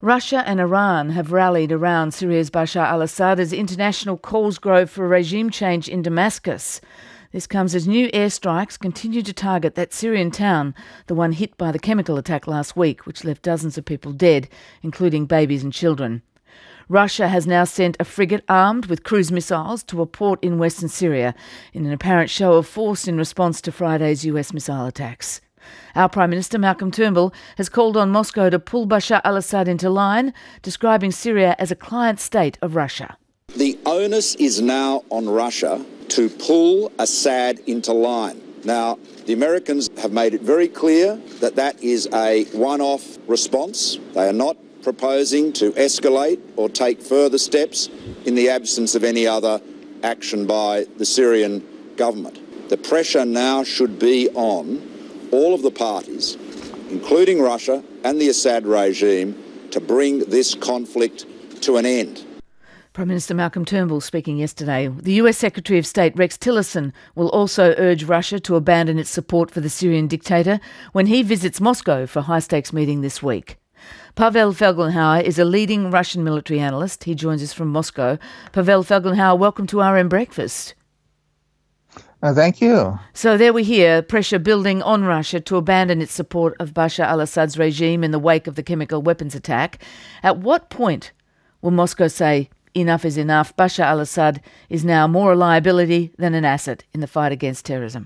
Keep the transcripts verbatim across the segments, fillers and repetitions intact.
Russia and Iran have rallied around Syria's Bashar al-Assad as international calls grow for a regime change in Damascus. This comes as new airstrikes continue to target that Syrian town, the one hit by the chemical attack last week, which left dozens of people dead, including babies and children. Russia has now sent a frigate armed with cruise missiles to a port in western Syria in an apparent show of force in response to Friday's U S missile attacks. Our Prime Minister, Malcolm Turnbull, has called on Moscow to pull Bashar al-Assad into line, describing Syria as a client state of Russia. The onus is now on Russia to pull Assad into line. Now, the Americans have made it very clear that that is a one-off response. They are not proposing to escalate or take further steps in the absence of any other action by the Syrian government. The pressure now should be on all of the parties, including Russia and the Assad regime, to bring this conflict to an end. Prime Minister Malcolm Turnbull speaking yesterday. The U S Secretary of State Rex Tillerson will also urge Russia to abandon its support for the Syrian dictator when he visits Moscow for a high-stakes meeting this week. Pavel Felgenhauer is a leading Russian military analyst. He joins us from Moscow. Pavel Felgenhauer, welcome to R M Breakfast. Uh, thank you. So there we hear pressure building on Russia to abandon its support of Bashar al-Assad's regime in the wake of the chemical weapons attack. At what point will Moscow say enough is enough? Bashar al-Assad is now more a liability than an asset in the fight against terrorism.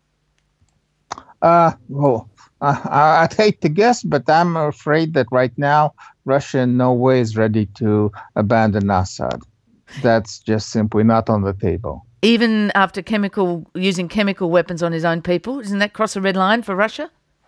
Uh, well, uh, I'd hate to guess, but I'm afraid that right now Russia in no way is ready to abandon Assad. That's just simply not on the table. Even after chemical using chemical weapons on his own people? Doesn't that cross a red line for Russia?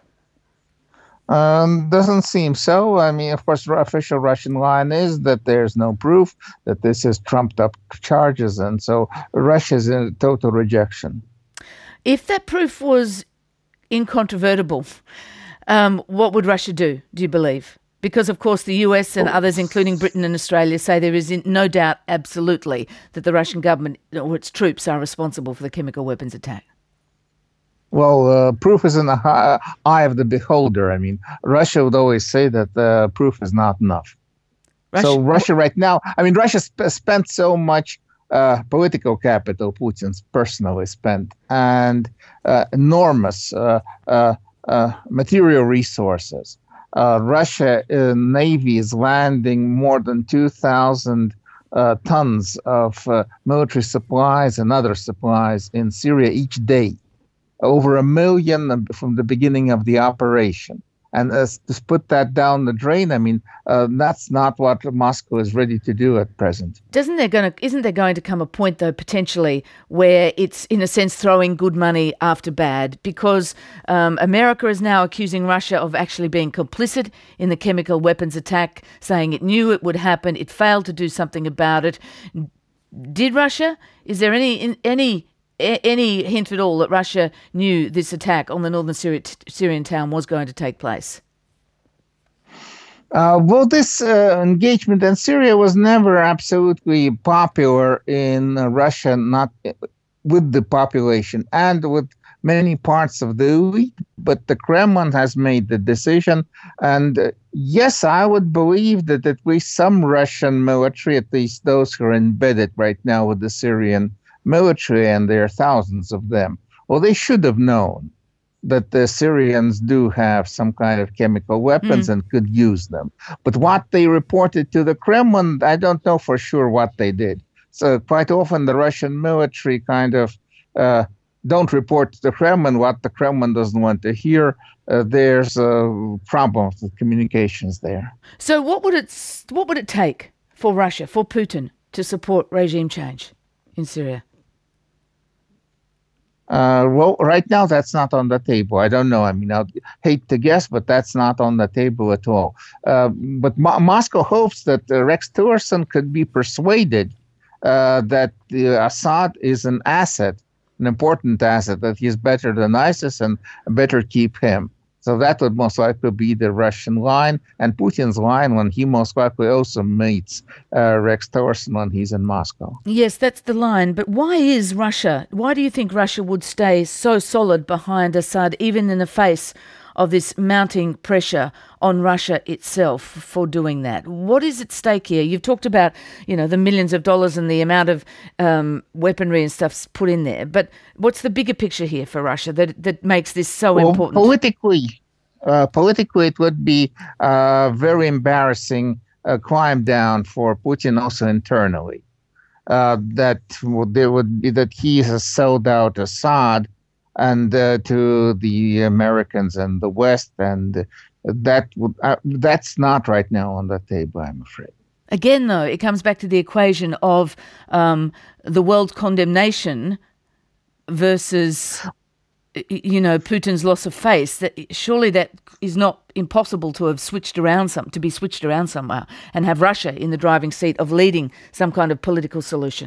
Um, doesn't seem so. I mean, of course, the official Russian line is that there's no proof, that this is trumped up charges, and so Russia's in total rejection. If that proof was incontrovertible, um, what would Russia do, do you believe? Because, of course, the U S and others, including Britain and Australia, say there is no doubt absolutely that the Russian government or its troops are responsible for the chemical weapons attack. Well, uh, proof is in the eye, eye of the beholder. I mean, Russia would always say that uh, proof is not enough. Russia, so Russia right now, I mean, Russia sp- spent so much uh, political capital, Putin's personally spent, and uh, enormous uh, uh, uh, material resources. Uh, Russia uh, Navy is landing more than two thousand uh, tons of uh, military supplies and other supplies in Syria each day. Over a million from the beginning of the operation. And uh, to put that down the drain, I mean, uh, that's not what Moscow is ready to do at present. Doesn't there going to, isn't there going to come a point, though, potentially, where it's, in a sense, throwing good money after bad? Because um, America is now accusing Russia of actually being complicit in the chemical weapons attack, saying it knew it would happen, it failed to do something about it. Did Russia? Is there any any... any hint at all that Russia knew this attack on the northern Syri- Syrian town was going to take place? Uh, well, this uh, engagement in Syria was never absolutely popular in uh, Russia, not with the population and with many parts of the elite, but the Kremlin has made the decision. And uh, yes, I would believe that at least some Russian military, at least those who are embedded right now with the Syrian military, and there are thousands of them, well, they should have known that the Syrians do have some kind of chemical weapons mm. and could use them. But what they reported to the Kremlin, I don't know for sure what they did. So quite often the Russian military kind of uh, don't report to the Kremlin what the Kremlin doesn't want to hear. Uh, there's a problem with communications there. So what would it what would it take for Russia, for Putin, to support regime change in Syria? Uh, well, right now, that's not on the table. I don't know. I mean, I'd hate to guess, but that's not on the table at all. Uh, but Mo- Moscow hopes that uh, Rex Tillerson could be persuaded uh, that uh, Assad is an asset, an important asset, that he's better than ISIS and better keep him. So that would most likely be the Russian line, and Putin's line when he most likely also meets uh, Rex Tillerson when he's in Moscow. Yes, that's the line. But why is Russia, why do you think Russia would stay so solid behind Assad, even in the face of this mounting pressure on Russia itself for doing that. What is at stake here? You've talked about, you know, the millions of dollars and the amount of um, weaponry and stuff's put in there. But what's the bigger picture here for Russia that that makes this so well, important? Politically, uh, politically, it would be uh, very embarrassing uh, climb down for Putin also internally. Uh, that would, there would be that he has sold out Assad and uh, to the Americans and the West, and that would uh, that's not right now on the table, I'm afraid. Again, though, it comes back to the equation of um, the world condemnation versus, you know, Putin's loss of face. That surely that is not impossible to have switched around some to be switched around somehow and have Russia in the driving seat of leading some kind of political solution.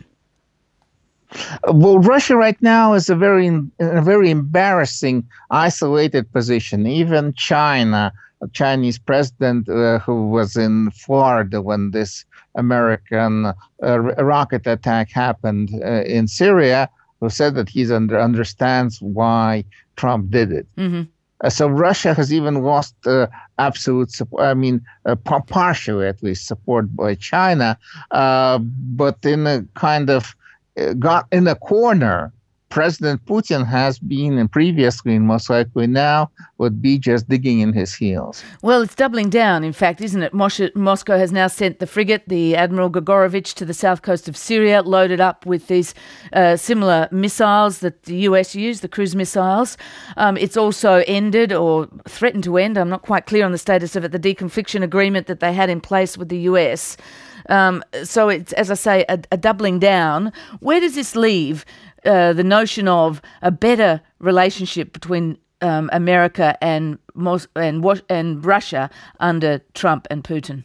Well, Russia right now is a very, in a very embarrassing, isolated position. Even China, a Chinese president uh, who was in Florida when this American uh, rocket attack happened uh, in Syria, who said that he under, understands why Trump did it. Mm-hmm. Uh, so Russia has even lost uh, absolute support, I mean, uh, par- partially at least support by China, uh, but in a kind of got in a corner. President Putin has been and previously and most likely now would be just digging in his heels. Well, it's doubling down, in fact, isn't it? Mos- Moscow has now sent the frigate, the Admiral Grigorovich, to the south coast of Syria, loaded up with these uh, similar missiles that the U S used, the cruise missiles. Um, it's also ended or threatened to end, I'm not quite clear on the status of it, the deconfliction agreement that they had in place with the U S. Um, so it's, as I say, a, a doubling down. Where does this leave uh, the notion of a better relationship between um, America and Mos- and and Russia under Trump and Putin?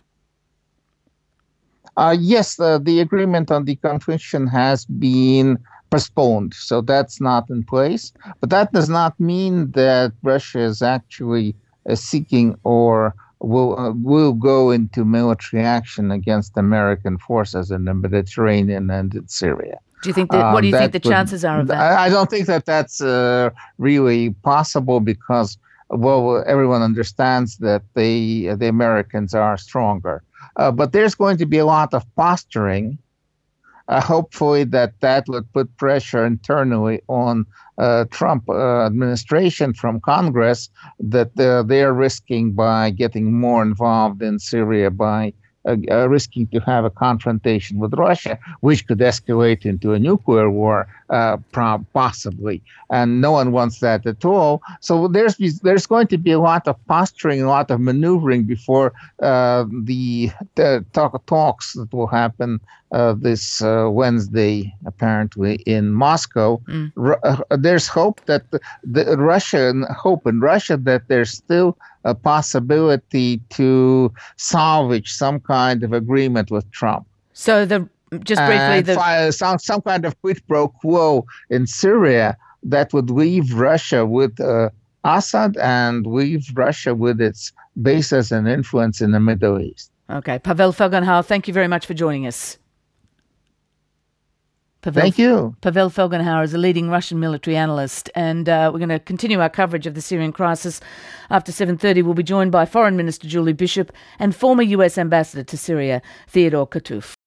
Uh, yes, uh, the agreement on deconfliction has been postponed, so that's not in place. But that does not mean that Russia is actually uh, seeking or will uh, will go into military action against American forces in the Mediterranean and in Syria. Do you think that? What do you um, think the would, chances are of that? I, I don't think that that's uh, really possible because, well, everyone understands that they the Americans are stronger. Uh, but there's going to be a lot of posturing. Uh, hopefully, that that would put pressure internally on uh, Trump uh, administration from Congress that uh, they are risking by getting more involved in Syria by uh, uh, risking to have a confrontation with Russia, which could escalate into a nuclear war, uh, pro- possibly. And no one wants that at all. So there's there's going to be a lot of posturing, a lot of maneuvering before uh, the, the talk, talks that will happen uh, this uh, Wednesday, apparently in Moscow. Mm. R- uh, there's hope that the, the Russian hope in Russia that there's still a possibility to salvage some kind of agreement with Trump. So the just briefly, and the fi- some some kind of quid pro quo in Syria that would leave Russia with uh, Assad and leave Russia with its bases and influence in the Middle East. Okay, Pavel Felgenhauer, thank you very much for joining us. Pavel, Thank you. Pavel Felgenhauer is a leading Russian military analyst, and uh, we're going to continue our coverage of the Syrian crisis. After seven thirty, we'll be joined by Foreign Minister Julie Bishop and former U S Ambassador to Syria, Theodore Kattouf.